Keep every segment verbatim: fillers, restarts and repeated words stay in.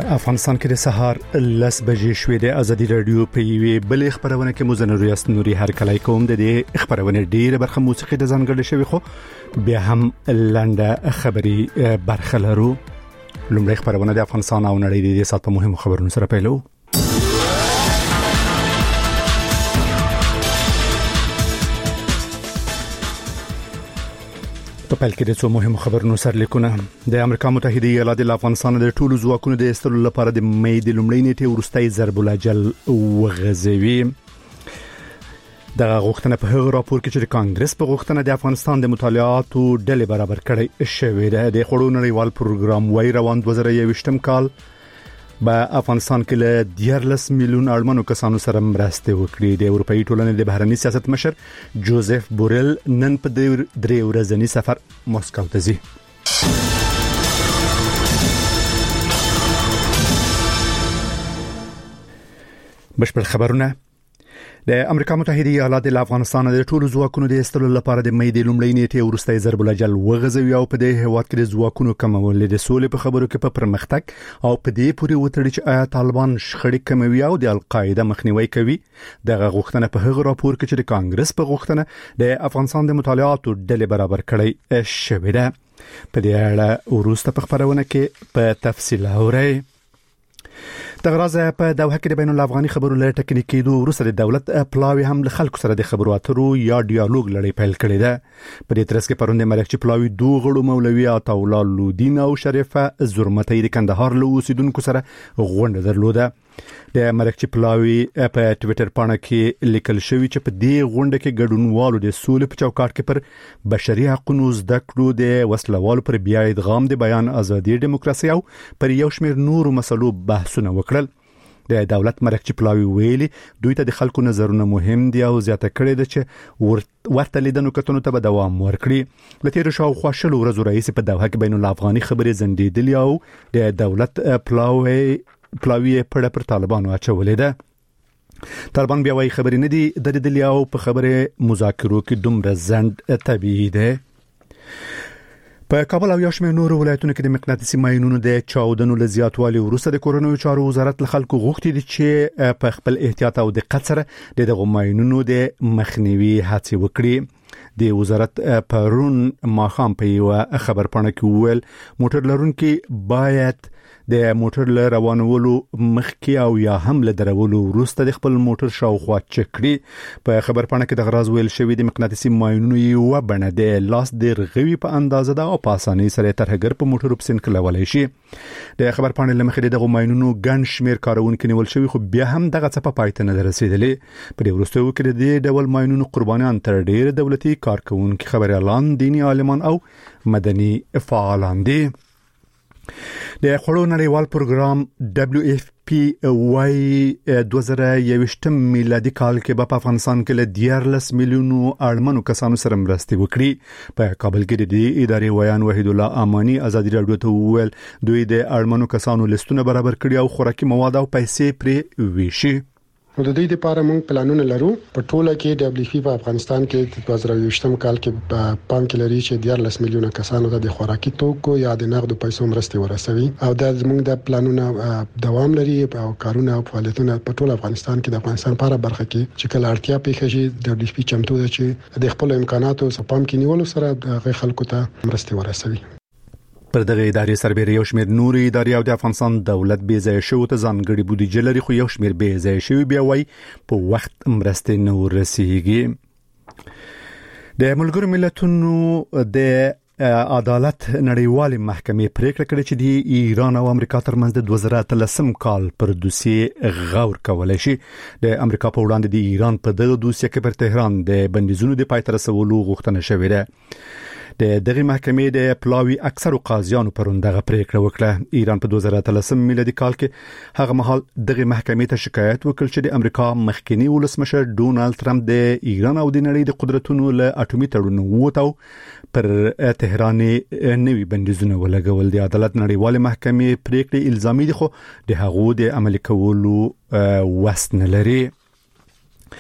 افغانستان کې د سهار لس بجې شوې د ازادي رادیو په یوې بل خبرونه کې مزنه ریاست نوري هر کله کوم د دې خبرونه ډیره برخه موسیقي د ځانګړي شوی خو بیا هم لنډه خبري برخه لرو. لومړی خبرونه د افغانستان او نړۍ د سات په مهمو خبرونو سره پیلو. په پیل کې د څو مهمو خبرونو سرلیکونه. د امریکا متحده ایالاتو د افغانستان د ټولو ځواکونو د استلو لپاره د مې د لومړۍ نیټې وروستۍ ضرب الاجل وغځوي. د غوښتنه په هغه راپور کې چې د کانګرس په غوښتنه د افغانستان د مطالعاتو ډلې برابر کړي شوې ده. د خړو نړیوال پروګرام وای روان دوه زره یوویشتم کال په افغانستان کې له دیارلس میلیون اړمنو کسانو سره مرسته وکړي. د اروپאי ټولنې د بهرنی سیاست مشر جوزف بورل نن په درې ورځنی سفر مسکو ته ځي. بشپړ خبرونه. د امریکا متحده ایالاتو د افغانستان د ټولو ځواکونو د استلو لپاره د مې د لومړۍ نیټې وروستۍ ضرب الاجل وغځوي او په دې هیواد کې د ځواکونو کمول د سولې په خبرو کې په پرمختګ او په دې پورې وتړي چې آیا طالبان شخړې کموي او د القاعده مخنیوي کوي. د غوښتنه په هغه راپور کې چې د کانګرس په غوښتنه د افغانستان د مطالعاتو ډلې برابر کړي شوې ده. په دې اړه وروسته په خبرونه کې په تفصیل اورئ. د غرازه په دوحه کې د بین الافغاني خبرو له ټکنیکي دوه وروسته د دولت پلاوی هم له خلکو سره د خبرو اترو یا ډیالوګ لړۍ پیل کړې ده. په دې ترڅ کې پروند ملکچی پلاوی دوه غړو مولوی عطا الله لودین او شریفه زرمتۍ د کندهار له اوسیدونکو سره غونډه درلوده. د ملکچی پلاوی په ټوئیټر باندې کې لیکل شوی چې په دې غونډه کې ګډونوالو د سولې په چوکاټ کې پر بشري حقوقو زده کړو، د وسلوالو پر بیا ادغام، د بیان ازادي، دیموکراسي او پر یو شمېر نورو مسلو بحثونه وکړل. د دولت ملکچی پلاوی ویلي دوی ته د خلکو نظرونه مهم دي او زیاته کړي ده چې ورته لیدنو کتنو ته به دوام ورکړي. لته شاوخوا شلو ورځو رئیس په دوحه کې بین الافغاني خبرې زندیدلی او د دولت پلاوی پلاوی په پر طالبانو اچولې ده. طالبان بیا وايي خبرې نه دي درېدلی او په خبره مذاکرو کې دومره زند طبيعي ده. په کابل او یاشمه نور ولایتونو کې د مقناطیسي ماینونو د چاودنو له زیاتوالي وروسته د کورونو چارو وزارت له خلکو غوښتي دي چې په خپل احتیاط او دقت سره د ماینونو د مخنیوي هڅې وکړي. د وزارت پرون ماخام په یو خبر پاڼه کې وویل موټر لرونکي باید د موټر له روانولو مخکې او یا هم له درولو وروسته د خپل موټر شاوخوا چک کړي. په خبر پاڼه کې د غراز ویل شوی د مقناطیسي ماینونو یو بڼه د لاس د رغوي په اندازه ده او په اسانۍ سره ترهګر په موټر وبسین کولای شي. د خبر پاڼه لمخې د ماینونو ګڼ شمیر کارونکو نیول شوی خو بیا هم دغه څه په پای ته نه رسیدلې. په دې وروسته کې د ډول ماینونو قربانیان تر ډیر دولتي کارکونکو، خبريالان، دینی عالمان او مدني فعالان دي. د خړو نړیوال پروګرام دبليو اف پی واي دوه زره یوویشتم میلادي کال کې په افغانستان کې له دیارلس میلیونو اړمنو کسانو سره مرسته وکړي. په کابل کې د دې ادارې ویان وحید الله امانی ازادي رادیو ته وویل دوی د اړمنو کسانو لیستونه برابر کړي او خوراکي مواد او پیسې پرې ویشي. نو د دې لپاره موږ پلانونه لرو. په ټوله کې دبليو اف پی په افغانستان کې د دوه زره یوویشتم کال کې په پام کې لري چې دیارلس میلیونه کسانو ته د خوراکي توکو یا د نقدو پیسو مرسته ورسوي او د موږ د پلانونه دوام لري او کارونه او فعالیتونه په ټول افغانستان کې د افغانستان لپاره برخه کې چې کله اړتیا پیښ شي دبليو اف پی چمتو ده چې د خپل امکاناتو په پام کې نیولو سره د خلکو ته مرسته ورسوي. پر دغه ادارې سربېره یو شمېر نورې ادارې او د افغانستان دولت بې ځای شو ته ځانګړي بودیجه لري خو یو شمېر بې ځای شوی بیا وای په وخت مرسته نه ورسیږي. د ملګرو ملتونو د عدالت نړیوالې محکمې پریکړه کړې چې د ایران او امریکا ترمنځ د دوه زره اتلسم کال پر دوسیې غور کولای شي. د امریکا په وړاندې د ایران په دغه دوسیې کې پر تهران د بندیزونو د پای ته رسولو غوښتنه شوې ده. د دغه محکمې د پلاوی اکثر قاضیانو پروندغه پریکړه وکړه. ایران په دوه زره اتلسم میلادي کال کې هغه مهال دغه محکمې ته شکایت وکړ چې د امریکا مخکنی ولسمشر ډونالد ترامپ د ایران او د نړۍ د قدرتونو له اټومي تړون ووتو پر تهران نوي بندیزونه ولګول. د عدالت نړیوالې محکمې پریکړې الزامي دي خو د هغو د عملي کولو وس نه لري.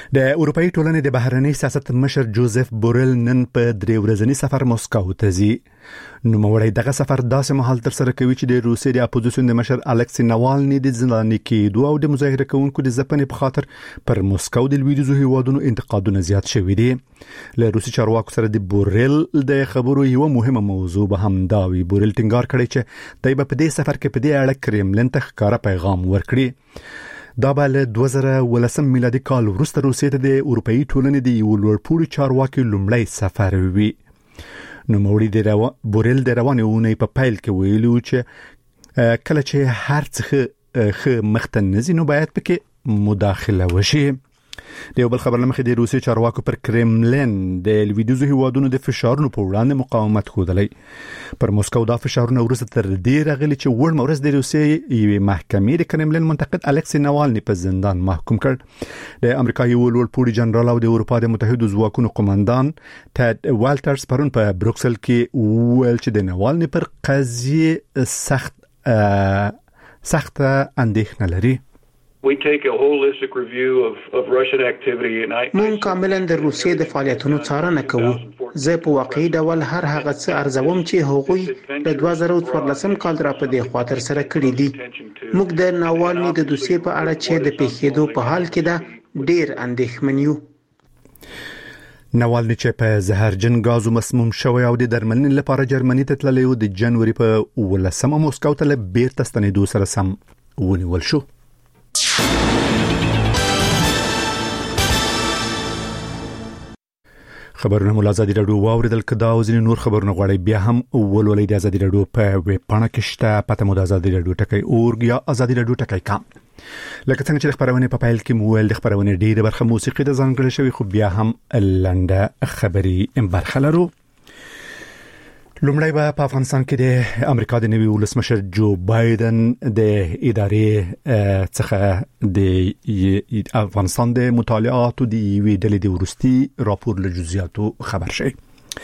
د اروپאי ټولنې د بهرنی سیاست مشر جوزف بورل نن په درې ورځنی سفر مسکو ته ځي. نو موړی دغه سفر داسې مهال تر سره کوي چې د روسیې د اپوزیسیون د مشر الکسی ناوالني د ځلاني کېدو او د مظاهره کوونکو د ځپنې په خاطر پر مسکو د لویدیځو هیوادونو انتقادونه زیات شوي دي. له روسي چارواکو سره د بورل د خبرو یو مهمه موضوع به هم دا وي. بورل ټینګار کړی چې دای په دې سفر کې په دې اړه کرملین ته ښکاره پیغام ورکړي. دا به له دوه زره ولسم میلادي کال وروسته روسیې ته د اروپאי ټولنې د یو لوړپوړي چارواکي لومړی سفر وي. نو موړي د روا بورل د روانې اونۍ په پیل کې ویلو چې کله چې هر څه خ مختنزي نو باید پکې مداخله وشي. د یو بل خبر لمخې د روسي چارواکو پر کرملین د لویدیځو هیوادونو د فشارونو په وړاندې مقاومت ښودلی. پر مسکو دا فشارونه وروسته تر دې راغلي چې وړ مورز د روسیې یوې محکمې د کرملین منتقد الکسی ناوالني په زندان محکوم کړ. د امریکا یو لوړپوړي جنرال او د اروپا د متحدو ځواکونو قوماندان ټد والټرز پرون په بروکسل کې وویل چې د ناوالني پر قضیه سخت سخت اندېښنه لري. We take a holistic review of, of Russian activity and I مون کاملا د روسیې د فعالیتونو څارنه کوو. زه په واقعي ډول هر هغه څه ارزوم چې هغوی د دوه زره څوارلسم کال را په دې خاطر سره کړی دي. موږ د ناوالني د دوسیې په اړه چې د پیښېدو په حال کې ده ډیر اندېښمن یو. ناوالني چې په زهرجن غازو مسموم شوی او د درملنې لپاره جرمني ته تللی و د جنوري په ولسمه موسکو ته له بیرته ستنېدو سره سم ونیول شو. خبرونه مو ازادي رادیو واوریدل. کدا او ځینې نور خبرونه غواړي بیا هم ولولې د ازادي رادیو په ویب پاڼه کې شته. پته مو د ازادي رادیو ټکی اورګ یا ازادي رادیو ټکی کام. لکه څنګه چې خبرونه په پایل کې مو ول د خبرونه ډیره برخه موسیقي د ځانګړي شوی خو بیا هم لنډه خبري برخه لرو. لومړی به په افغانستان کې د امریکا د نوي ولسمشر جو بایدن د ادارې څخه د افغانستان د مطالعاتو د یوې ډلې د ورستي راپور له جزئیاتو خبر شي.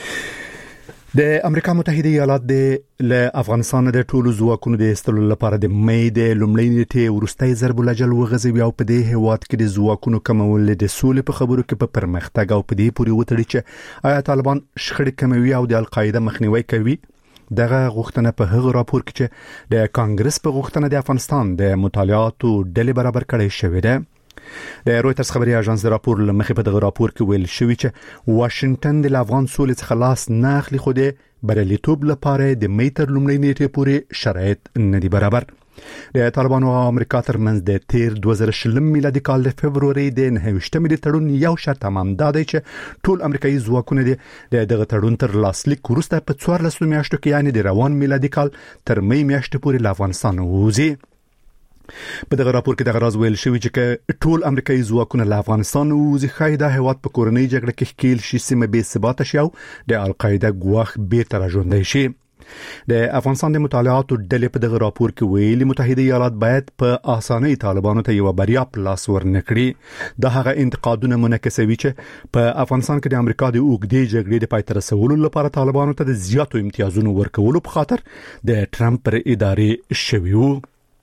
د امریکا متحده ایالات د له افغانستان د ټولو ځواکونو د استلو لپاره د مې د لومړۍ نیټې ورستۍ ضرب العجل وغځوي او په دې هیواد کې د ځواکونو کمول د سولې په خبرو کې په پرمختګ او په دې پورې وتړي چې آیا طالبان شخړې کموي او د القاعده مخنیوي کوي. دغه غوښتنه په هغه راپور کې چې د کانګرس په غوښتنه د افغانستان د مطالعاتو ډلې برابر کړي شوې ده. د رويټرز خبري اژانس د راپور لمخې په دغه راپور کې ویل شوی چې واشنگټن د افغان سولې څخه لاس نه اخلي خو د بریالیتوب لپاره د میتر لومړۍ نیټې پورې شرایط نه دي برابر. د طالبانو او امریکا ترمنځ د تیر دوه زره شلم میلادي کال د فبرवरी د نهویشتمې د تړون یو شرط تمام دی چې ټول امریکایي ځواکونه د دغه تړون تر لاسلیک وروسته په څوارلس میاشتو کې یعنی د روان میلادي کال تر مې میاشتې پورې له افغانستان ووځي. په دغه راپور کې دغه راز ویل شوی چې ټول امریکایي ځواکونه له افغانستان ووځي خایده هیواد په کورنۍ جګړه کې ښکیل شي سیمه بې ثباته شي او د القاعده ګواښ بیرته راژوندی شي. د افغانستان د مطالعاتو ډلې په دغه راپور کې ویلي متحده ایالات باید په اسانۍ طالبانو ته یو بریا په لاس ورنکړي. دا هغه انتقادونه منعکسوي چې په افغانستان کې د امریکا د اوږدې جګړې د پای ته رسولو لپاره طالبانو ته د زیاتو امتیازونو ورکولو په خاطر د ټرمپ پر ادارې شوی وو.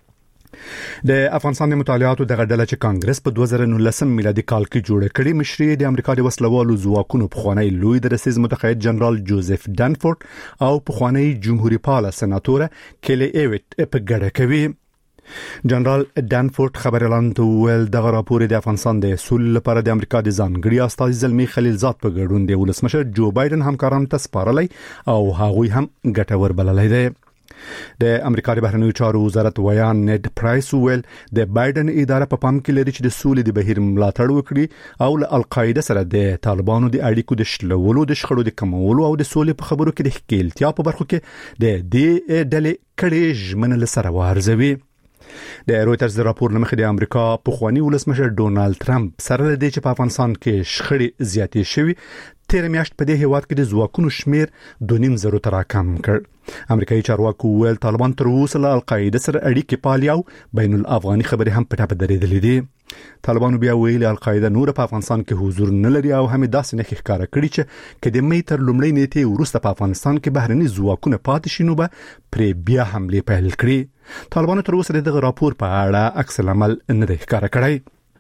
د افغانستان د مطالعاتو دغه ډله چې کانګرس په دوه زره نولسم میلادي کال کې جوړ کړي مشري د امریکا د وسلوالو ځواکونو پخوانی لوی درسیز متقاعد جنرال جوزف دانفورد او پخوانی جمهوریت پاله سناتور کلی ایویت په ګډه کوي. جنرال دانفورد خبر اعلان ویل دغه راپور د افغانستان د سولې لپاره د امریکا د ځانګړي استازي زلمی خلیلزاد په ګډون د ولسمشر جو بایدن همکارانو ته سپارلی او هغوی هم ګټور بللی دی. د امریکا د بهرنیو چارو وزارت ویان نیډ پرایس ویل د بایدن اداره په پام کې لري چې د سولې د بهیر ملاتړ وکړي او له القاعده سره د طالبانو د اړیکو د شلولو د شخړو د کمولو او د سولې په خبرو کې د ښکیلتیا په برخو کې د دې ډلې کړي ژمنه لسره وارزوي. د رويټرز د راپور لمخې د امریکا پخوانی ولسمشر ډونالد ټرمپ سره د دې چې په افغانستان کې شخړې زیاتې شوي تیر میاشت په دې هیواد کې د ځواکونو شمیر دوه نیم زرو ته راکم کړ. امریکایي چارواکو ویل طالبان تر اوسه له القاعده سره اړیکې پالي او بین الافغاني خبرې هم پټه درېدلې دي. طالبانو بیا ویل القاعده نور په افغانستان کې حضور نه لري او هم داسې نه ښکارا کړی چې کله مې تر لومړی نیټه ورسته په افغانستان کې بهرني ځواکونه پاتې شینو به پر بیا حمله پیل کړي. طالبانو تر اوسه دغه راپور په اړه عکس العمل نه ښکارا کړی.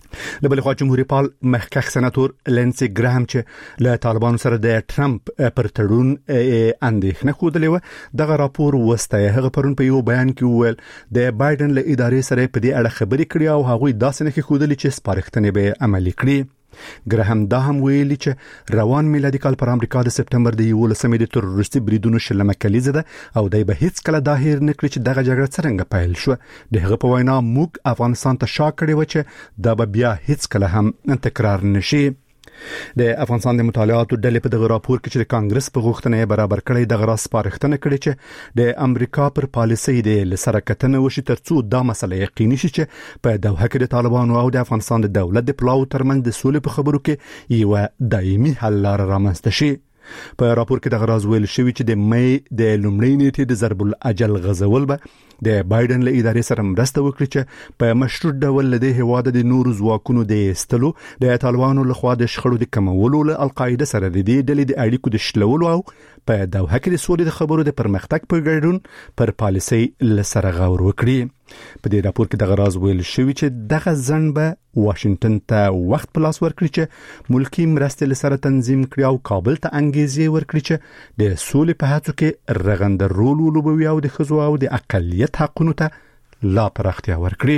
د بل خوا جمهوریت پال مخکښ سناتور لینسي ګراهم چې له طالبانو سره د ټرمپ پر تړون اندېښنه خوده و دغه راپور وسته هغه پرون په یو بیان کې وویل د بایدن له ادارې سره په دې اړه خبرې کړې او هغوی داسې نه ښودلې چې سپارښتنې به عملي کړي. ګراهم دا هم ویلي چې روان میلادي کال پر امریکا د سپټمبر د یولسمې د تروریستي بریدونو شلمه کلیزه ده او دای به هیڅ کله دا هیر نه کړي چې دغه جګړه څنګه پیل شو. د هغه په وینا موږ افغانستان ته شا کړی و چې دا به بیا هیڅ کله هم تکرار نشي. د افغانستان د مطالعاتو ډلې په دغه راپور کې چې د کانګرس په غوښتنه برابر کړی دغه راس سپارښتنه کړې چې د امریکا پر پالیسۍ د لسره کتنه وشي ترڅو دا مسله یقیني شي چې په دوحه کې د طالبانو او د افغانستان د دولت د پلاو ترمنځ د سولې په خبرو کې یو دایمي حل لار رامنځته شي. په راپور کې دغه راز ویل شوی چې د مې د لومړۍ نیټې د ضرب الاجل غزول به د بایدن له ادارې سره مرسته وکړي چې په مشروط ډول له هیواد د نورو ځواکونو د ایستلو د طالبانو لخوا د شخړو د کمولو له القاعده سره د دې ډلې د اړیکو د شلولو او په دوحه کې د سولې د خبرو د پرمختګ په ګډون پر پالیسۍ لسره غور وکړي. په دې راپور کې دغه راز ویل شوی چې دغه ځن به واشنگټن ته وخت په لاس ورکړي چې ملکی مرستې لسره تنظیم کړي او کابل ته انګیزې ورکړي چې د سولې په هڅو کې رغنده رول ولوبوي او د ښځو او د اقلیت حقونو ته لا پراختیا ورکړي.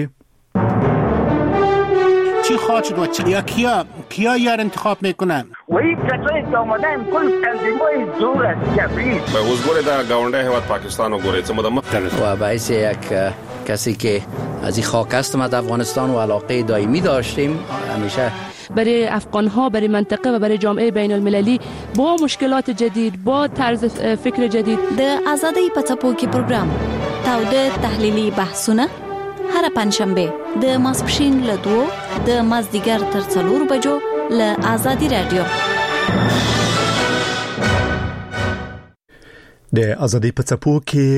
چی خواهد شد و چی یا کیا کیا یار انتخاب میکنن و این کسایی که آمدن کل تنظیمای زور است کفری به حضور در گاونده هیواد پاکستان و گوره چه مدام و باعث یک کسی که از این خاک هستم از افغانستان و علاقه دائمی داشتیم همیشه برای افغان‌ها برای منطقه و برای جامعه بین المللی با مشکلات جدید با طرز فکر جدید د آزادی پڅپو کې پروګرام تاوده تحلیلی بحثونه هر پنځشنبه د ماسپښین له دوه د مازدیګر تر څلور بجو له آزادی رادیو. د آزادی په څپو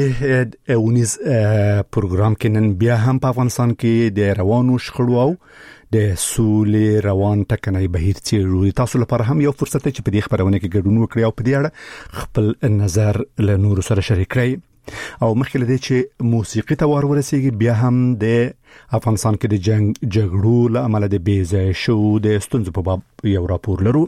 کې اونیز پروګرام کې نن بیا هم په افغانستان کې د روانو شخړو او د سولې روان ټکنۍ بهیر څیړو. تاسو لپاره هم یو فرصت چې په دې خبرونه کې ګډون وکړئ او په دې اړه خپل نظر له نورو سره شریک کړئ. او مخکې لدې چې موسیقي ته ور ورسیږي بیا هم د افغانستان کې د جنگ جګړو له امله د بیځای شو د ستونزو په باب یو راپور لرو.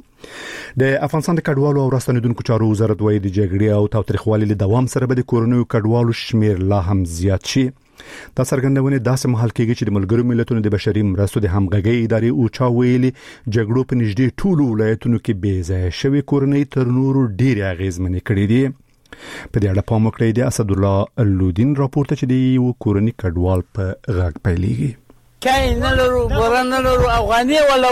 د افغانستان د کډوالو او راستنیدونکو چارو وزارت وايي د جګړې او تاوتریخوالي له دوام سره به د کورونو کډوالو شمیر لا هم زیات شي. دا څرګندونه داسې مهال کېږي چې د ملګرو ملتونو د بشري مرستو د همغږۍ ادارې اوچا ویلي جګړو په نږدې ټولو ولایتونو کې بیځای شوی کورنۍ تر نورو ډېر اغیزمنې کړې دي. په دې اړه پام وکړئ د اسد الله الودین راپورته چې د یو کورنۍ کډوال په غږ پیلېږي. کای نه لرو ګورن نه لرو افغاني ولا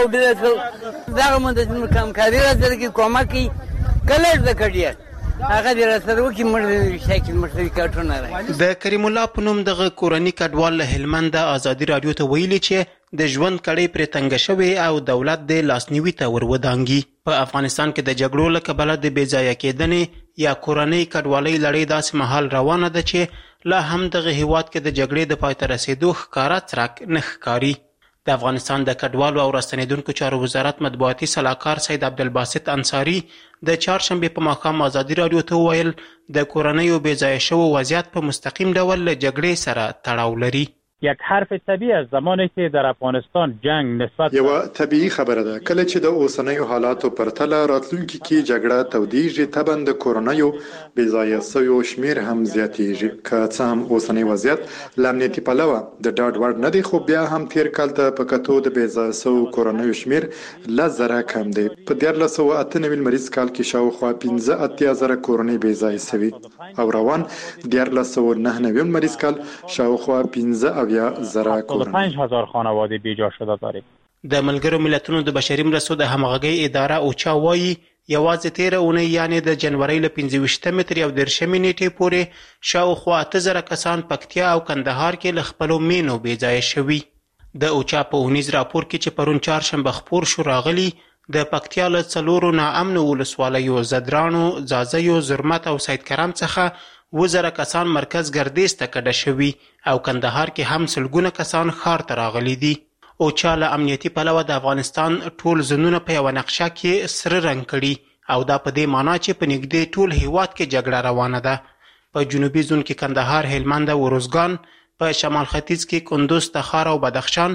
ودې دا موږ د کمکاري راځي کې کومه کوي کله د کډیا هغه د سره وکي مړ شکل مړ کارټونه راځي. د کریم الله پونم دغه کورنۍ کډوال له هلمند آزادي رادیو ته ویلي چې د ژوند کړي پر تنګ شوی او دولت د لاسنیوي ته ورودانګي. په افغانستان کې د جګړو له کبله د بیځایه کېدنې یا کورنۍ کډوالۍ لړۍ داسې مهال روانه ده چې لا هم دغه هیواد کې د جګړې د پای ته رسیدو ښکاره څرک نه ښکاري. د افغانستان د کډوالو او راستنیدونکو چارو وزارت مطبوعاتي سلاکار سید عبدالباسط انصاری د چهارشنبه په ماښام آزادي رادیو ته وویل د کورنیو بیځایه شوو وضعیت په مستقیم ډول له جګړې سره تړاو لري. یک حرف طبیعی است زمانی که در افغانستان جنگ نسبت یو طبیعی خبره ده کله چې د اوسنیو حالاتو پرتله راتلونکي کې جګړه تودیږي تبند د کورونیو بیځایه سویو شمیر هم زیاتیږي. که څه هم اوسنی وضعیت ل امنیتي پلوه د ډاډ وړ نه دی خو بیا هم تیر کال ته په کتو د بیځایه سو کورونیو شمیر ل زره کم دی. په دیارلس سوه اته نوي لمریز کال کې شاوخوا پنځه اتیا زره کورنۍ بیځایه سوي او روان دیارلس سوه نهه نوي لمریز کال شاوخوا پنځه هفتاد و پنج هزار خانواده بیجا شده داریم. د ملګرو ملتونو د بشري مرستو د همغږۍ اداره اوچا وایي یوازې تیره اونۍ یعنې د جنورۍ له پنځه ویشتمې تر یو دېرشمې نیټې پورې شاوخوا اته زره کسان پکتیا او کندهار کې له خپلو مینو بیځایه شوي. د اوچا په اونیز راپور کې چې پرون چهارشنبه خپور شو راغلي د پکتیا له څلورو ناامنو ولسوالیو زدرانو، ځاځیو، زرمت او سید کرم څخه اووه زره کسان مرکز ګردیز ته کډه شوي او کندهار کې هم سلګونه کسان ښار ته راغلي دي. اوچا له امنیتي پلوه د افغانستان ټول زونونه په یوه نقشه کې سره رنګ کړي او دا په دې معنا چې په نږدې ټول هیواد کې جګړه روانه ده. په جنوبي زون کې کندهار، هلمند او اروزګان، په شمال ختیځ کې کندوز، تخار او بدخشان،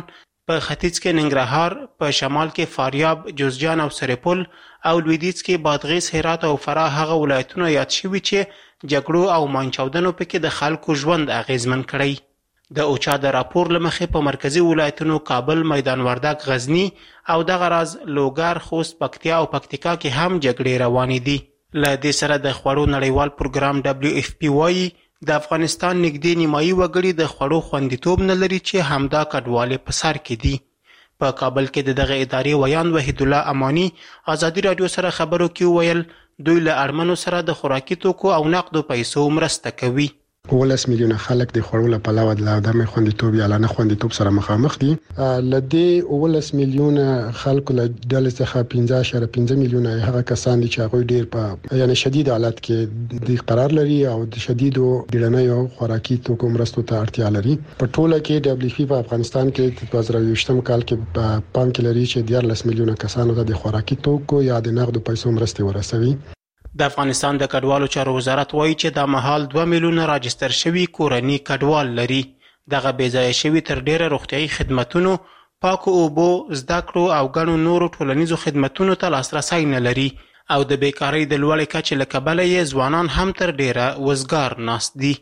په ختیځ کې ننګرهار، په شمال کې فاریاب، جوزجان او سرپل او لویدیځ کې بادغیس، هرات او فراه هغه ولایتونه یاد شوي چې جګړو او مانچاودنو پکې د خلکو ژوند اغیزمن کړی. د اوچا د راپور له مخې په مرکزي ولایتونو کابل، میدان وردګ، غزنی او دغه راز لوګر، خوست، پکتیا او پکتیکا کې هم جګړې روانې دي. له دې سره د خوړو نړیوال پروګرام دبلیو اف پی وایي د افغانستان نږدې نیمایي وګړي د خوړو خوندیتوب نه لري چې همدا کډوالې په سر کې دي. په کابل کې د دغه ادارې ویان وحید الله امانی ازادي رادیو سره خبرو کې ویل دوی له اړمنو سره د خوراکي توکو او نقدو پیسو مرسته کوي. ولس میلیونه خلک د خوړو له پلوه د عدم خوندیتوب یا نه خوندیتوب سره مخامخ دي. لدې ولس میلیونه خلکو له ډلې څخه پنځه اعشاریه پنځه میلیونه هغه کسان دي چې هغه ډیر په یعنی شدید حالت کې د قرار لري او د شدیدو ډیرنیو خوراکي توکو مرستو ته اړتیا لري. په ټوله کې دبلیو پی په افغانستان کې د دوه زره یوولسم کال کې په پام کې لري چې دیارلس میلیونه کسانو ته د خوراکي توکو یا د نقدو پیسو مرستې ورسوي. د افغانستان د کډوالو چارو وزارت وایي چې د مهال دوه میلیونه راجستر شوي کورني کډوال لري. دغه بې ځایه شوي تر ډیره روغتیايي خدمتونو، پاکو اوبو، زده کړو او ګڼو نورو ټولنیزو خدمتونو ته لاسرسی نه لري او د بیکارۍ د لوړې کچې له کبله یې ځوانان هم تر ډیره وزګار ناست دي.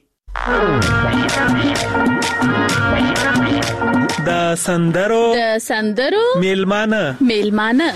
د سندرو د سندرو میلمانه میلمانه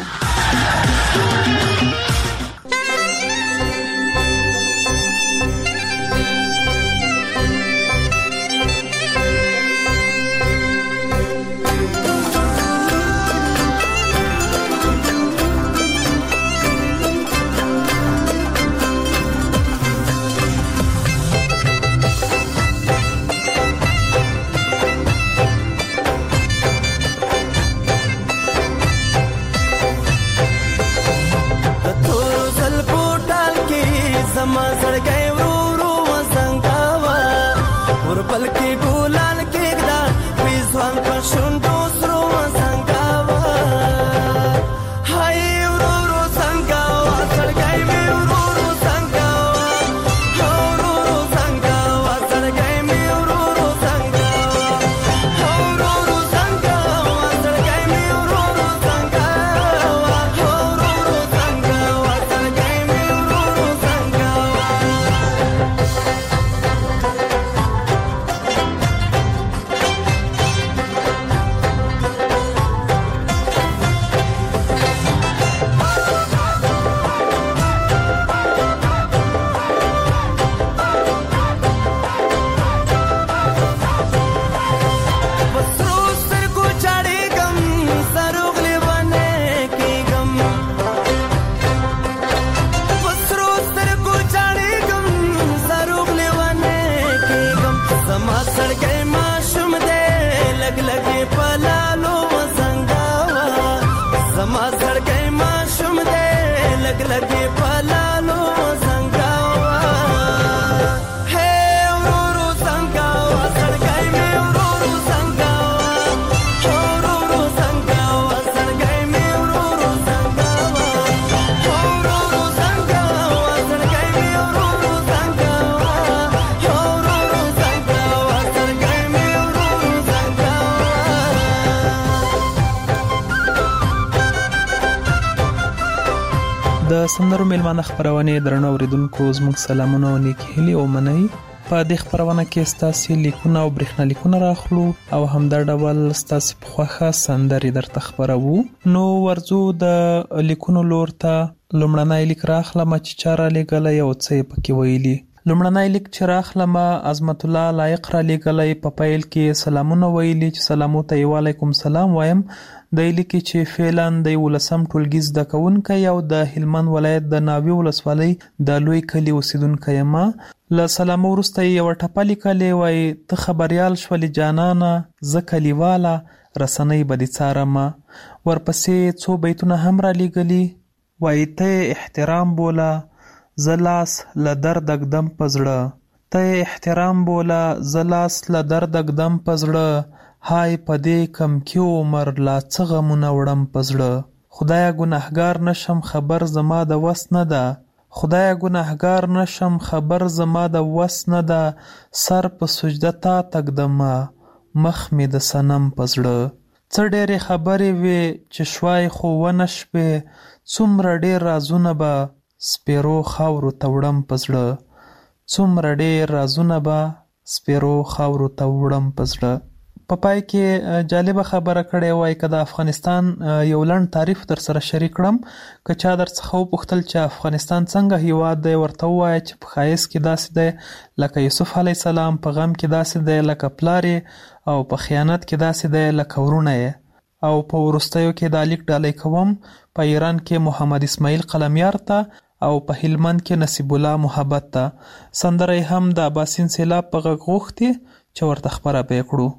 د سندرو میلمانه خبرونه درنو اوریدونکو زموږ سلامونه او نیک هیلې او منئ. په دې خبرونه کې ستاسو لیکونه او برېښنا لیکونه راخلو او همدا ډول ستاسو په خوښه سندري درته خبرو. نو ورځو د لیکونو لور ته لومړنی لیک راخلم چې چاره لګلې او څه پکې ویلي. لومړنی لیک چې راخلم عظمت الله لایق را لګلې په پایل کې سلامونه ویلي چې سلامو ته وعلیکم سلام وایم. د لیکي چې فعلن د ولسم ټولګیز د کونکي او د هلمند ولایت د ناوی ولسوالۍ د لوی کلی اوسیدونکو یم. له سلام ورسته یو ټپه لیکلې وای ته خبريال شولې جانانه ز کلیواله رسنۍ بدی څارم. ورپسې څو بیتونه هم را لګلی وای ته احترام بوله زلاس ل درد اقدم پزړه، ته احترام بوله زلاس ل درد اقدم پزړه، هاي پدې کم کې عمر لا څه غمونه وړم پزړه. خدایا ګناهګار نشم خبر زما د وس نه ده، خدایا ګناهګار نشم خبر زما د وس نه ده، سر په سجده تا تقدمه مخ می د سنم پزړه. څه ډېرې خبرې وې چې شوای خو ونه شوې، څومره ډېر رازونه به سپېرو خاورو ته وړم په زړه، څومره ډېر رازونه به سپېرو خاورو ته وړم په زړه. په پای کې جالبه خبره کړې وای که د افغانستان یو لنډ تعریف در سره شریک کړم. که چا در څخه وپوښتل چې افغانستان څنګه هیواد دی، ورته ووایه چې په ښایست کې داسې دی لکه یوسف علیه السلام، په غم کې داسې دی لکه پلار یې، او په خیانت کې داسې دی لکه ورونه یې. او په وروستیو کې دا لیک ډالۍ کوم په ایران کې محمد اسماعیل قلمیار ته، او په هلمند کې نصیب الله محبت ته. سندره یې هم د اباسین سیلاب په غږ غوښتې چې ورته خپره به یې کړو.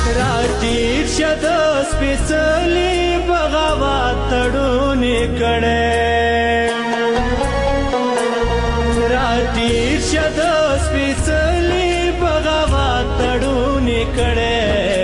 راټیر شد سپېڅلي بغاوت تړونې کړې راټیر شد سپېڅلي بغاوت تړونې کړې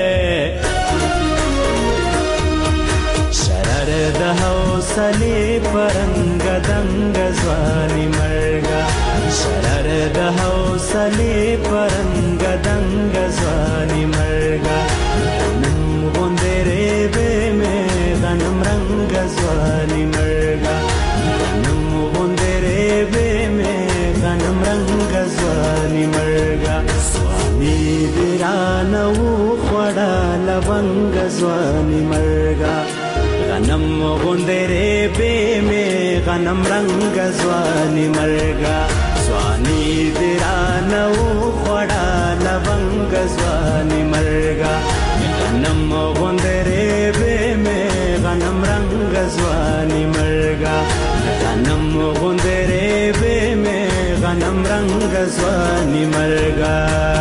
شرر د حوصلې پرنګ دنګ ځواني مرګه شرر د حوصلې پرنګ دنګ ځواني مرګه غنم غوندې ریبې مې غنم رنګ ځواني مرګه غنم غوندې ریبې مې غنم رنګ ځواني مرګه ځواني دې رانه وخوړه لونګ ځواني مرګه غنم غوندې ریبې مې غنم رنګ ځواني مرګه ځواني دې رانه وخوړه لونګ ځواني مرګه غنم غوندې ریبې مې غنم رنګ ځواني مرګه غنم غوندې ریبې مې غنم رنګ ځواني مرګه.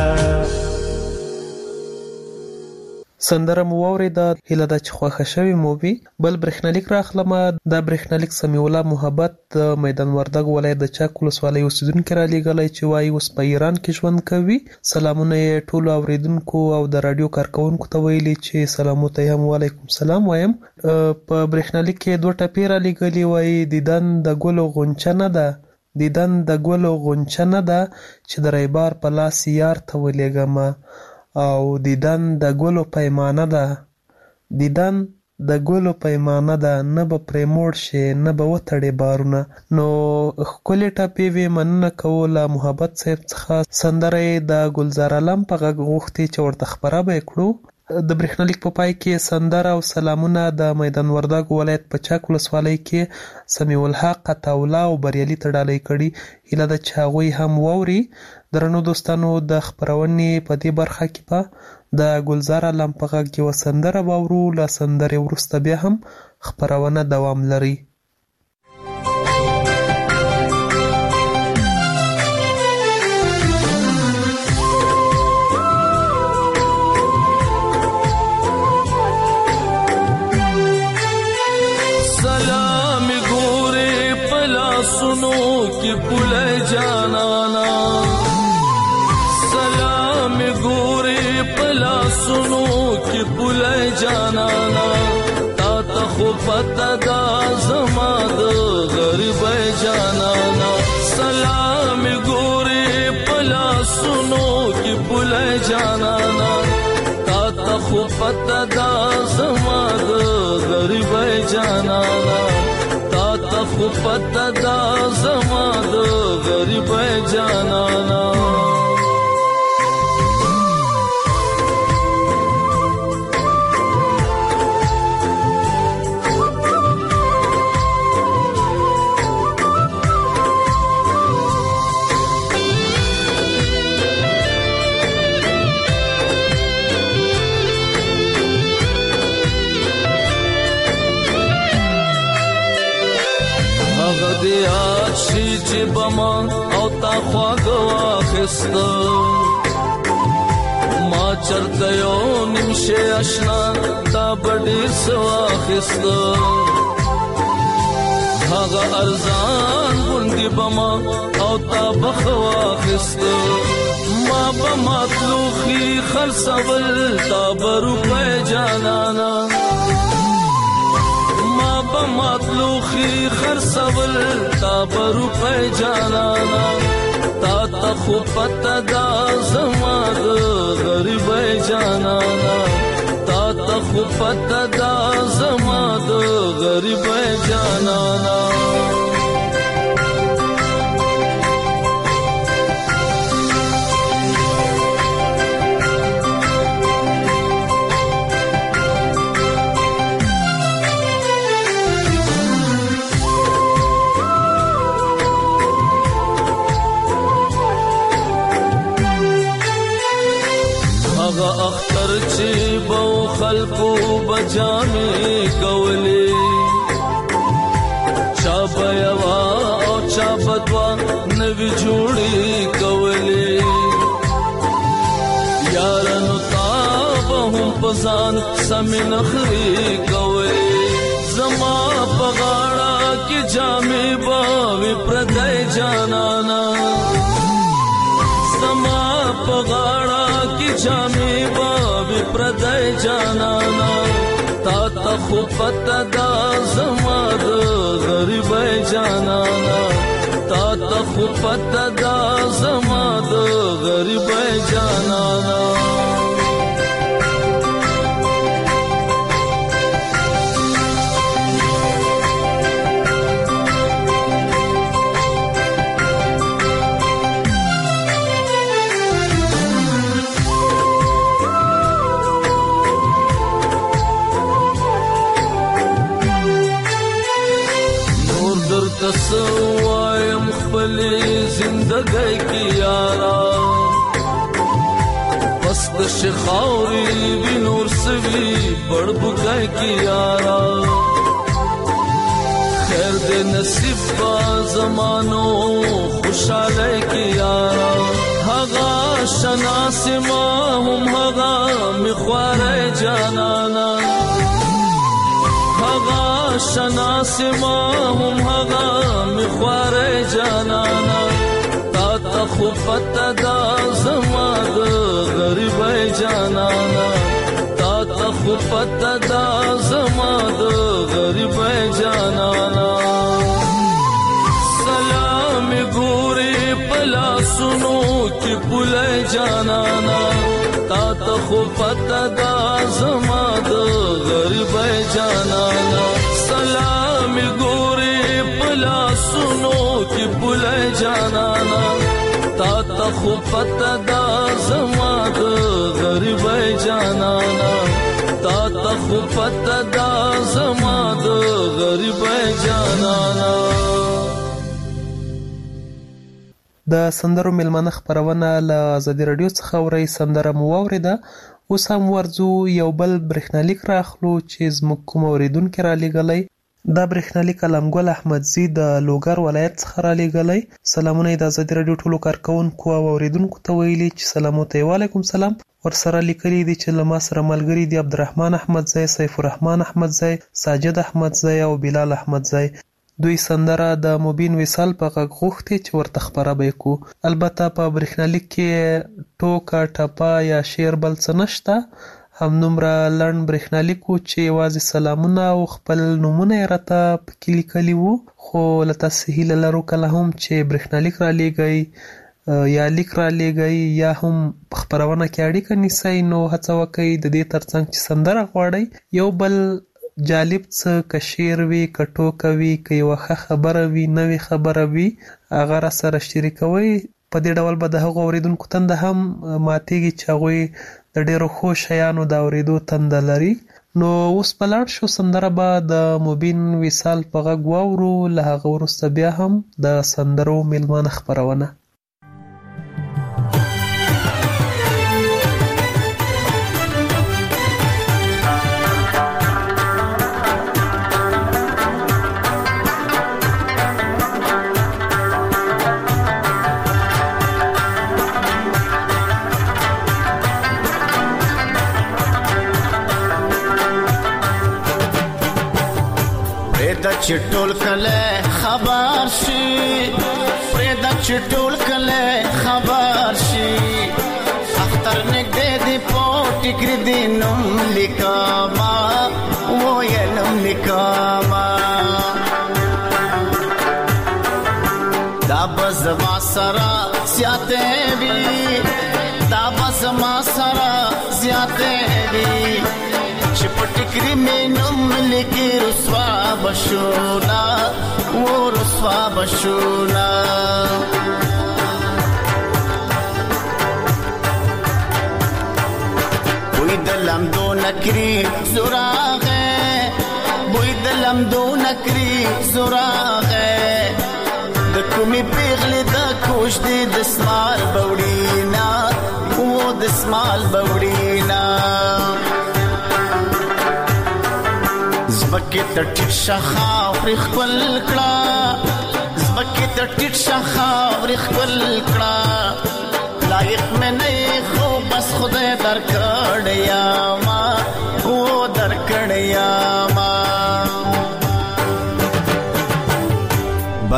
سندره مو واورېده، هیله ده چې خوښه شوې مو وي. بل برېښنالیک راخلمه. دا برېښنالیک سمیع الله محبت د میدان وردګ ولایت د چک ولسوالۍ اوسېدونکي رالیږلی چې وایي اوس په ایران کې ژوند کوي. سلامونه یې ټولو اورېدونکو او د راډیو کارکوونکو ته ویلي چې سلامو ته یې هم وعلیکم سلام وایم. په برېښنالیک کې دوه ټپې رالیږلي، وایي دیدن د ګلو غونچه نه ده دیدن د ګلو غونچه نه ده چې د ریبار په لاس یار ته ولېږمه، او دیدن د ګلو پیمانه ده دیدن د ګلو پیمانه ده نه به پرې موړ شي نه به وتړې بارونه. نو ښکلې ټپې وې، مننه کوو له محبت صاحب څخه. سندره یې د ګلزار علم په غږ غوښتې چې ورته خپره به یې کړو. د برېښنالیک په پای کې سندره او سلامونه د میدان وردګ ولایت په چک ولسوالۍ کې سمیع الحق عطاالله او بریالي ته ډالۍ کړي. هیله ده چې هغوی هم واوري. درنو دوستانو، د خپرونې په دې برخه کې به د ګلزار علم په غږ یوه سندره واورو. له سندرې وروسته بیا هم خپرونه دوام لري. सुनो कि पुले जानाना सलाम गोरे पला सुनो कि पुले जानाना ता तखुफत दा जमाद गरीब जानाना सलाम गोरे पला सुनो कि पुले जानाना ता तखुफत दा जमाद गरीब जानाना خو پتا دا زما د غریب جانانا دیاد شی چې بما او تا خواږه واخسته ما چرته یو نیمشه اشنا تا بډیر سو واخسته هغه ارزان غوندې بما او تا بخ واخسته ما بما تلوخي خرڅول تا بروپه جانانا مطلوخي خرڅول تا برو په جانانا تا ته خو پته دا زما د غریب جانانا تا ته خو پته دا زما د غریب جانانا اختر چې بو خلقو بجامې کولې چا بیا او چا بدوا نوی جوړې کولې یارانو تا به هم پزان سمې نخري کوي زما پغاړه کې جامې باوي پردای جانانا زما پغاړه کې جامې باوي پردای جانانا تا ته خو پته دا زما د غریبۍ جانانا تا ته خو پته دا زما د غریبۍ جانانا تسوایم خپلی زندگی کی یارا پست شخاوری بی نور سوی بڑ بگئی کی یارا خیر دے نصیب با زمانو خوشحالی کی یارا حغا شناس ما هم حغا مخواری جانانا حغا شناس ما هم حغا مخواری جانانا تا تا خو پتا دا زما د غریبۍ جانانا تا تا خو پتا دا زما د غریبۍ جانانا سلام ګوري پلا سنو کی بولای جانانا تا تا خو پتا دا زما د غریبۍ جانانا سلام ګوري پلا سنو کی بولای جانانا تا تا خو پتا دا زما د غریبۍ جانانا تا تا خو پتا دا زما د غریبۍ جانانا د سندرو ملمنه خبرونه له آزادي رادیو څخه اوري سندره مو واوریده اوس هم ورځو یو بل برېښنالیک راخلو چې زموږ کوم اوریدونکي را لېږلی دا برېښنالیک علمګل احمدزي د لوګر ولایت څخه را لېږلی سلامونه یې د آزادي رادیو ټولو کارکوونکو او اوریدونکو ته ویلي چې سلامو ته یې وعلیکم سلام ورسره لیکلي دي چې له ما سره ملګري دي عبدالرحمن احمدزی سیف الرحمن احمدزی ساجد احمدزی او بلال احمدزی دوی سندره د مبین وصال په غږ غوښتې چې ورته خپره به یې کړو البته په برېښنالیک کې ټوکه ټپه یا شعر بل څه نشته همدومره لنډ برېښنالیک و چې یوازې سلامونه او خپل نومونه یې راته پکې لیکلي وو خو له تاسې هیله لرو کله هم چې برېښنالیک رالیږئ یا لیک رالیږئ یا هم په خپرونه کې اړیکه نیسئ نو هڅه وکئ د دې ترڅنګ چې سندره غواړئ یو بل جالب څه که شعر وي که ټوکه وي که یوه ښه خبره وي نوې خبره وي هغه راسره شریکوئ په دې ډول به د هغو اورېدونکو تنده هم ماتېږي چې هغوی د ډېرو ښو شیانو د اورېدو تنده لري نو اوس به لاړ شو سندره به د مبین وصال په غږ واورو له هغه وروسته بیا هم د سندرو میلمانه خپرونه چټول کله خبر شي پرېدا چټول کله خبر شي اختر نګدې دی پټ کړ دې نوم لیکما و یې نوم لیکما دا بز ما سرا سیاته وی دا بز ما سرا سیاته وی چپټکری مې نوم لیکي رسوا بشونا و رسوا بشونا وې دلم دو نکری زراغه وې دلم دو نکری زراغه د کومې پیغلې د کوش دې د سمال بوډینا و د سمال بوډینا زبکه ته ټیټ شخا ورخ کول کړه زبکه ته ټیټ شخا ورخ کول کړه لایق مې نه خو بس خدای درکړ یا ما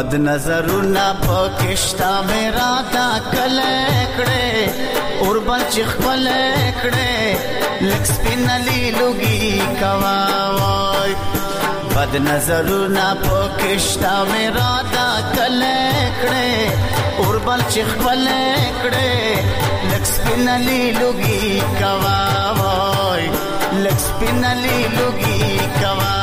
بد نظرونه پکشتا میرا دا کله کړه اور بل چخپل کړه لکس پینلی لوګي کوا وای بد نظرونه پکشتا میرا دا کله کړه اور بل چخپل کړه لکس پینلی لوګي کوا وای لکس پینلی لوګي کوا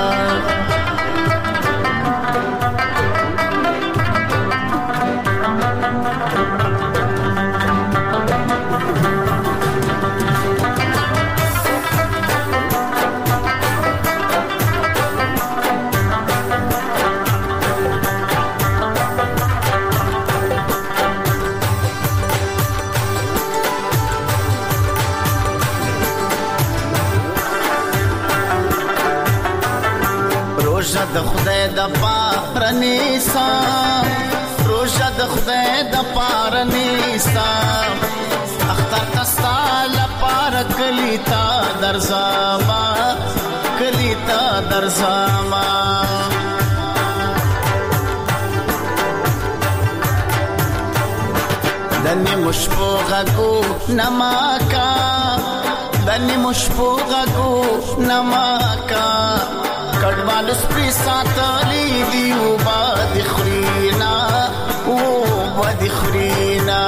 روزه د خدای د پاره سا روزه د خدای د پاره سا اختر تستا لپاره کلیتا درځما کلیتا درځما دني مشپو غو نماکا دني مشپو غو نماکا کډوال سپری ساتلی دیو باد خرینا او باد خرینا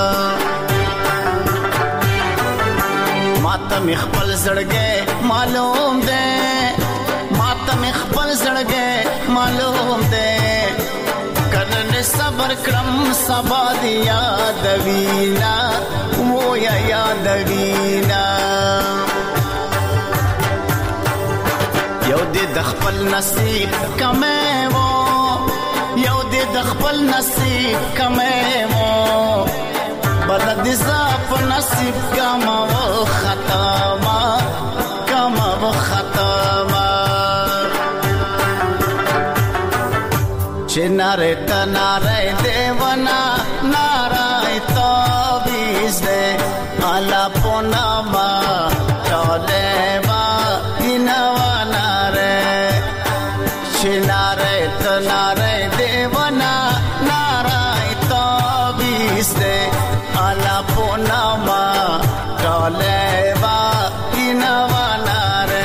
ماته مخبل زړګې معلوم ده ماته مخبل زړګې معلوم ده کرن صبر کرم سبا دی یاد وینا او یا یاد وینا یو دې د خپل نصیب کمه وو یو دې د خپل نصیب کمه وو بل دې زاف نصیب کما و ختما کما و ختما چناره تناره دیوانا نارای تابیز دے علا پوناما چولے با اینوانا رے چناره تناره دیوانا نارای تابیز دے علا پوناما چولے با اینوانا رے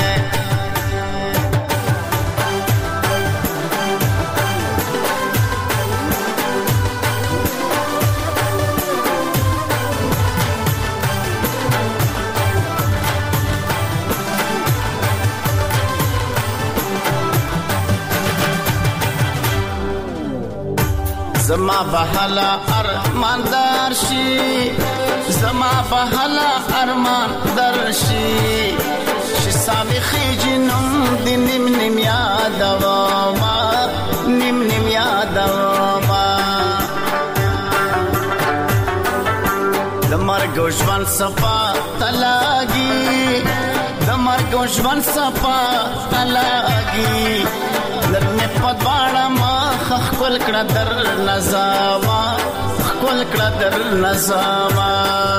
زما بحلا ارمان درشی زما بحلا ارمان درشی شسامی خیجنم دی نم نم یاد وما نم نم یاد وما دمر گوشوان صفا تلاگی دمر گوشوان صفا تلاگی لرنه پدواړه ما خپل کړه در نظاما خپل کړه در نظاما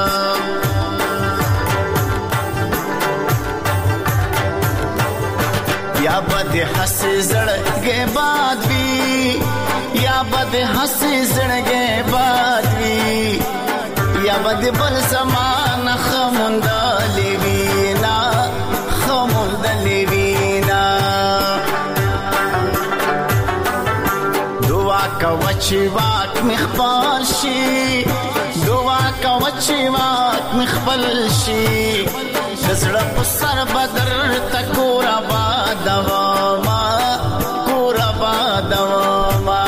یا بده حسې زړګې باد وی یا بده حسې زړګې باد وی یا بده بل زمانه خموندلې وینا خموندلې وینا کوچی واک مخبل شي دوا کوچی واک مخبل شي زړه په سر بدر تکورا بادوا کورا بادوا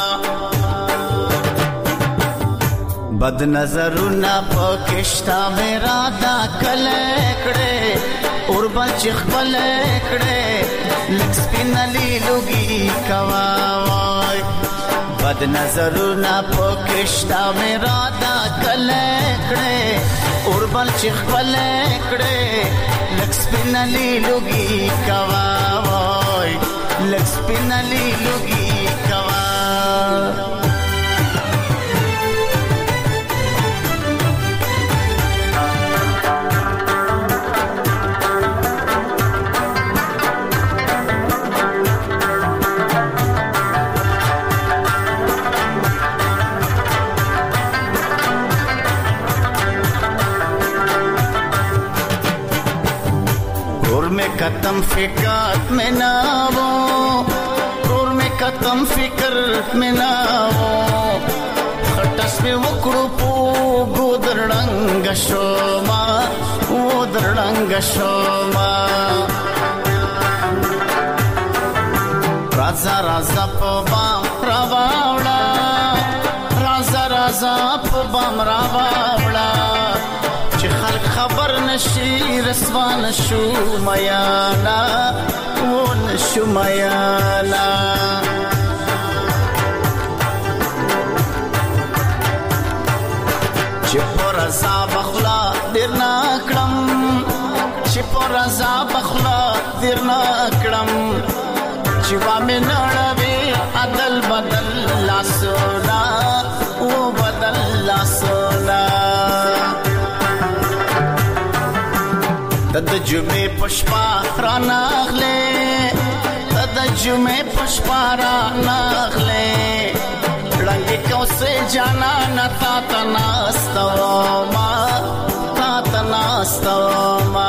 بد نظرونه پکشتا میرا دا کله کړه اور بچ خپل کړه لکس پینلی لوګي کوا بد نظرونه پکشتا میرا دا کله کړه اور بل چخپل کړه لکس پینلی لوګي کوا وای لکس پینلی لوګي کوا में खत्म फिकर में ना वो, रोर में खत्म फिकर में ना वो, खटस में वकड़ू पू गोदरडंग शोमा, गोदरडंग शोमा। राजा राजा पबाम रावावड़ा, राजा राजा पबाम रावावड़ा, ची खल्क खबर नशी रसवा नशू मयाना, वो नशू मयाना। ची पर रजा बखला दीर नाकड़म, ची पर रजा बखला दीर नाकड़म, जीवा में नड़वे अदल बदल ला सोना, वो बदल ला सोना। तद जुमे पुष्पा रानाखले, तद जुमे पुष्पा रानाखले, रंगे क्यों से जाना न ताता नास्तवमा, ताता नास्तवमा।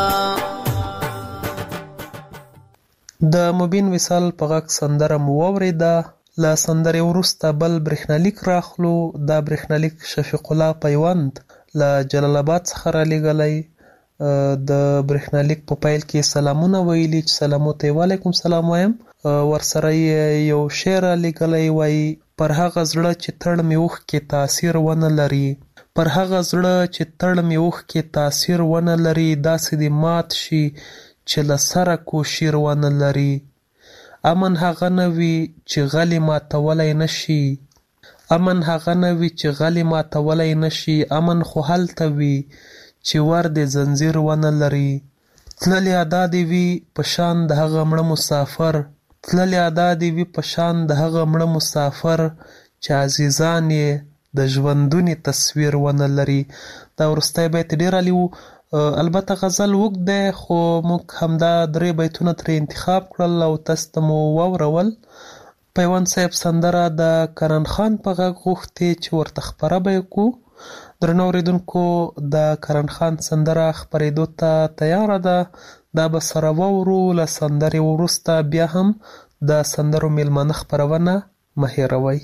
د مبین وصال په غږ سندره مو واورېده. له سندرې وروسته بل برېښنالیک راخلو. دا برېښنالیک شفیق الله پیوند له جلال آباد څخه رالیږلی. د برېښنالیک په پیل کې سلامونه ویلي چې سلامو ته وعلیکم سلام وایم. ورسره یو شعر رالیږلی وایي پر هغه زړه چې تړ مې اوښکې تاثیر ونه لري، پر هغه زړه چې تړ مې اوښکې تاثیر ونه لري، داسې دې مات شي چې له سره کوشیر ونه لري. امن هغه نه وي چې غلي ماتولی نشي، امن هغه نه وي چې غلي ماتولی نشي، امن خو هلته وي چې ور د زنځیر ونه لري. تللی ادا دې وي په شان د هغه مړه مسافر، تللی ادا دې وي په شان د هغه مړه مسافر چې عزیزان یې د ژوندونې تصویر ونه لري. دا وروستی بیت ډېر عالي و. البته غزل اوږد دی خو موږ همدا درې بیتونه ترې انتخاب کړل او تاسو ته مو واورول. پیوند صاحب سندره د کرن خان په غږ غوښتې چې ورته خپره به یې کړو. درنو اورېدونکو د کرن خان سندره خپرېدو ته تیاره ده. دا به سره واورو. له سندرې وروسته بیا هم د سندرو میلمانه خپرونه مه هېروئ.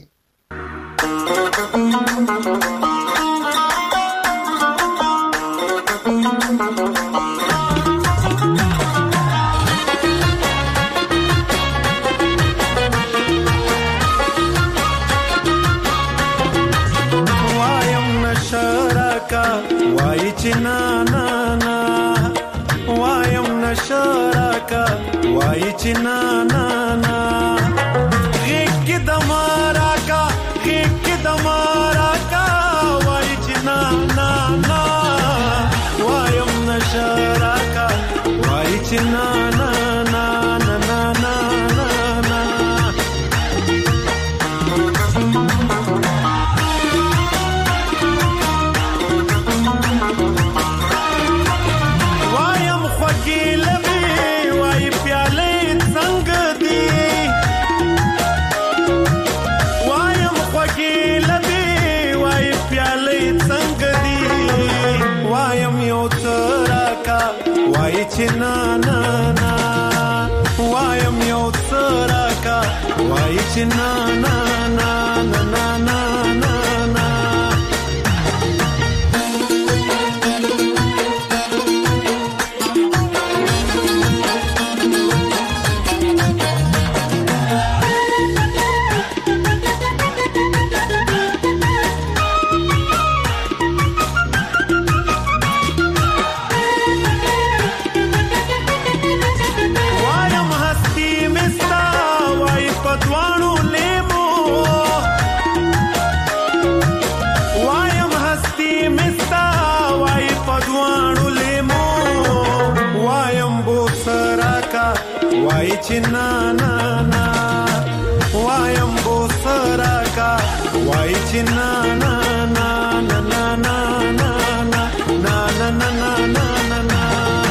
وای چې نا نا نا وایم نشراکا وای چې نا نا نا غیږ کې د ماراکا غیږ کې د ماراکا وای چې نا نا نا وایم نشراکا وای چې نا نا نا نا نا نا نا na na na waayam yow saraka waay ci na na na na na na na na na na na waayam bo saraka waay chi na na na na na na na na na na na na na na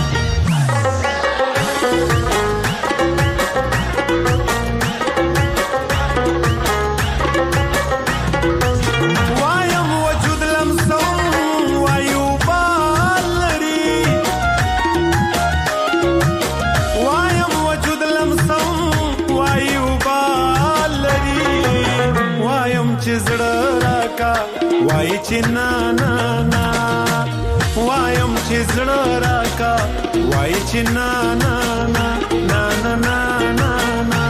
waayam wajud lamsam wayu balri وای چې نا نا نا وایم چې زړه راکا وای چې نا نا نا نا نا نا نا نا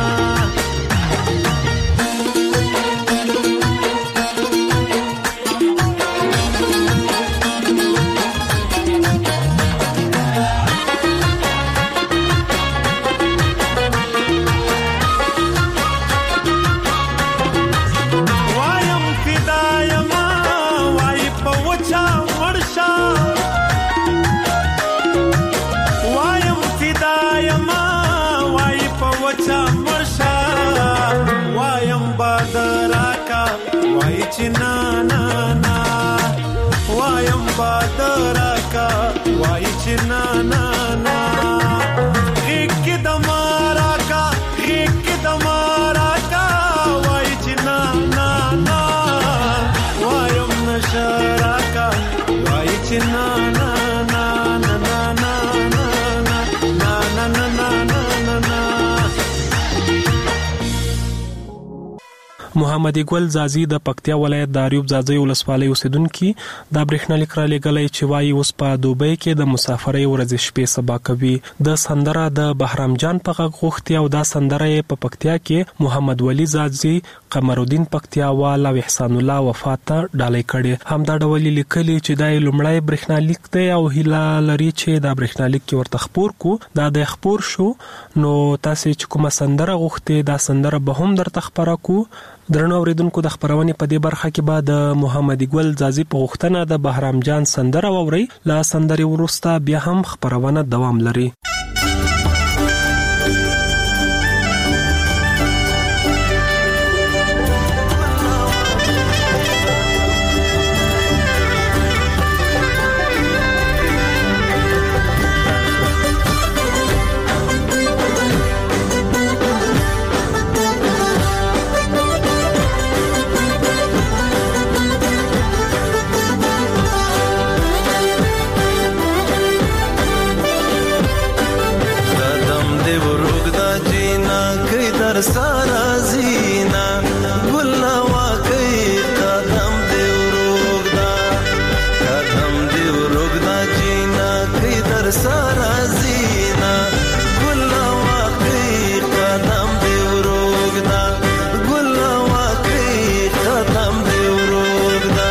na na na wayam badaraka way china na na ek damaraka ek damaraka way china na na wayam nasharaka way china na na na na na na na na na na na محمد ګل زازي د پکتیا ولایت د اریوب زازي ولسوالۍ اوسیدونکو د برېښنالیک را لګلې چې وايي اوس په دوبۍ کې د مسافرۍ ورځ شپې سبا کوي د سندره د بهرام جان په غوښتي او د سندره په پکتیا کې محمد ولی زازي قمرالدین پکتیاوال او احسان الله وفات ډالۍ کړي هم دا ډول لیکلي چې د لومړی برېښنالیک دی او هیله لري چې د برېښنالیک کې ورته خبر کو دا د خبر شو نو تاسو چې کومه سندره غوښتي دا سندره به هم درته خبره کو درنو اوریدونکو د خبرونه په دې برخه کې بعد محمد ګل زازي په غوښتنه د بهرام جان سندره ووري لا سندري ورسته بیا هم خبرونه دوام لري सारा जीना गुल्ला वाकई कदम देव रोगदा कदम देव रोगदा जीना किधर सारा जीना गुल्ला वाकई कदम देव रोगदा गुल्ला वाकई कदम देव रोगदा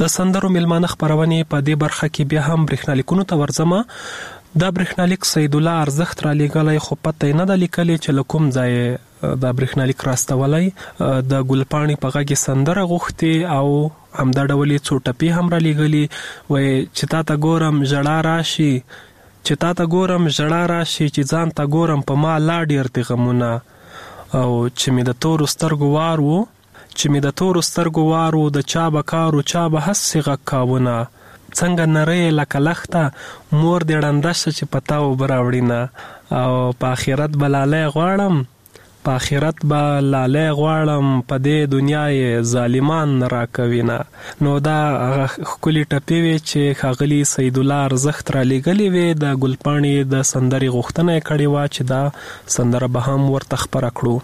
د سندرو میلمانه خبرونه په دې برخه کې بیا هم برېښنالیکونو ته ورځم. دا برېښنالیک سید الله ارزښت را لېږلی خو پته نه ده لیکلې چې له کوم ځای دا برېښنالیک راستولی. د ګلپاڼې په غږ سندره غوښتې او همدا ډول یې څو ټپې هم را لېږلي. وایي چې تا ته ګورم ژړا راشي چې تا ته ګورم ژړا راشي چې ځان ته ګورم په ما لا ډېر دي غمونه، او چې مې د تورو سترګو وار و چې مې د تورو سترګو وار و د چا به کار و چا به هسې غږ کاونه، څنګه نری لکه لخته مور دې ړنده شه چې په تا اوبه راوړینه، او په آخرت به لالی غواړم په آخرت به لالی غواړم په دې دنیا یې ظالمان نه راکوینه. نو دا هغه ښکلې ټپې وې چې ښاغلي سید الله ارزښت را لېږلې وې. د ګلپاڼې د سندرې غوښتنه یې کړې وه چې دا سندره به هم ورته خپره کړو.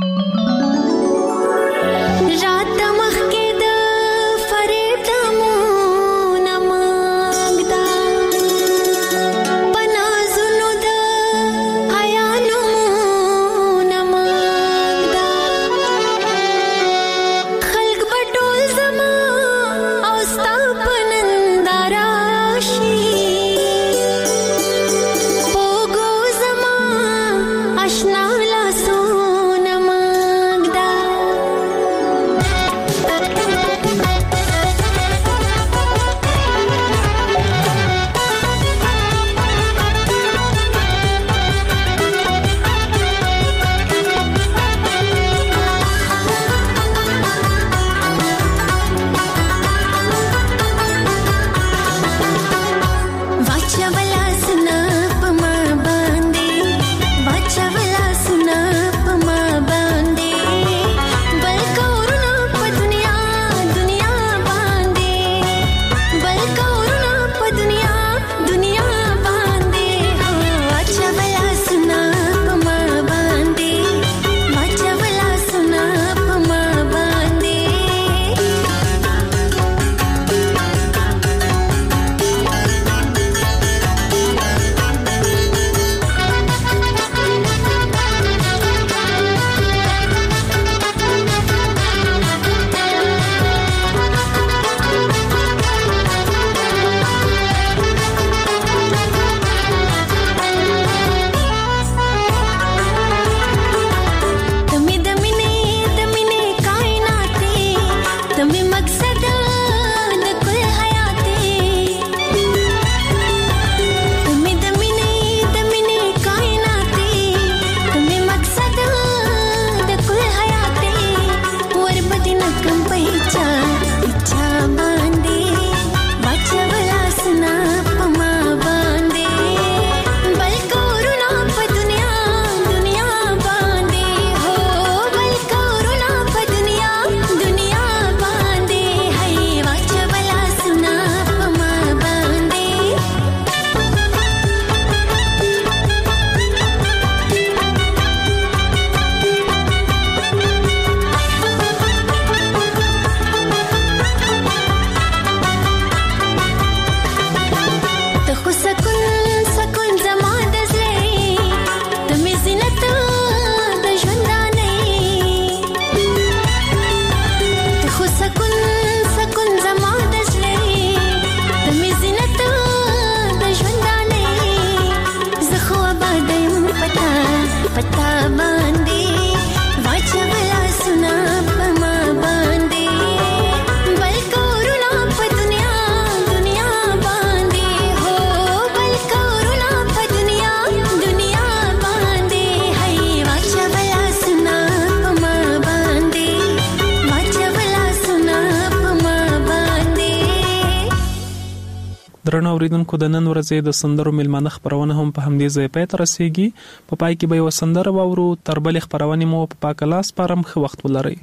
درنو اوریدونکو د نن ورځې د سندرو میلمانه خبرونه هم په همدې ځای پای ته رسیږي. په پای کې به یو سندره واورو. تر بلې خبرونه مو په پاک لاس پرم خو وخت ولرئ.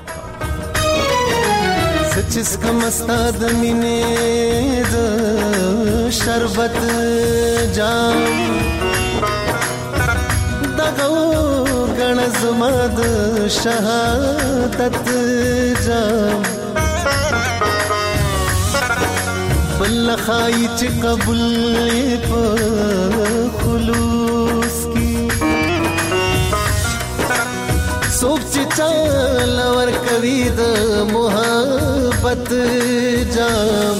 سچس کم استاد مینه د شربت جام دغه غن زما د شهادت جام بل خای چې قبول په خلوص کی سوچ چې چل ور کوي د محبت محبت جام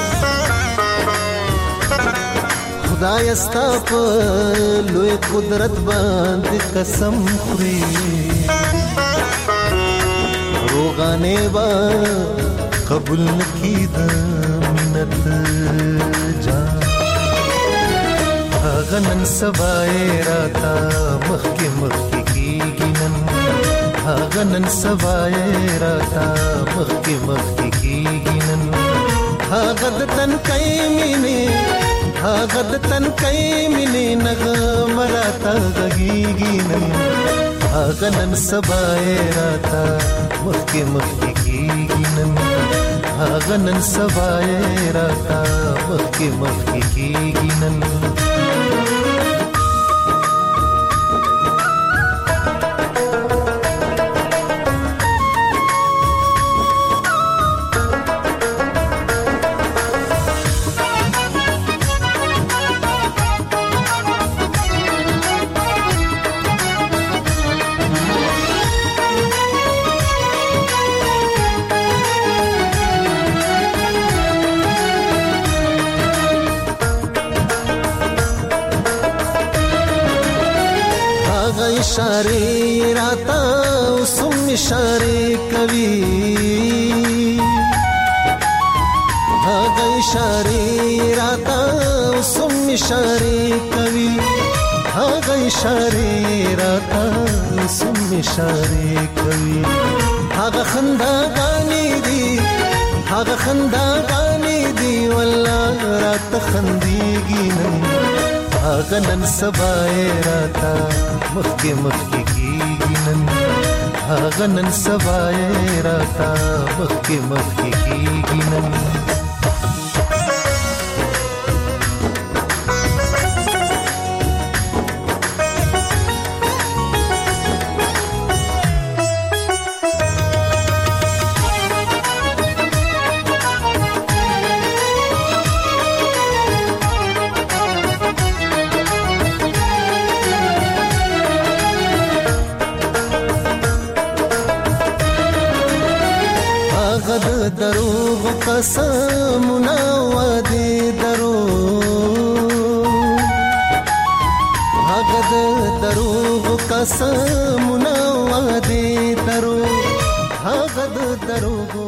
خدای ستا په لوی قدرت باندې قسم خوري روغانه با قبول نکی د منت جام غنن سبای راتا مخکی مخکی کیږي نن غنن سبای راتا مخکی مخکی کیږي نن غد تن کای مینه غد تن کای مینه نغم راتا غږیږي نن غنن سبای راتا مخکی مخکی کیږي نن غنن سبای راتا مخکی مخکی کیږي نن इशारे राता उसम इशारे कवि भाग इशारे राता उसम इशारे कवि भाग इशारे राता उसम इशारे कवि भाग खंदा गानी दी भाग खंदा गानी दी वल्लाह रात खंदीगी नहीं غنن سبای راتا مخکی مخکی کیږي نن غنن سبای راتا مخکی مخکی کیږي نن دروغ قسمنا وادي دروغ هغه دروغ قسمنا وادي دروغ هغه دروغ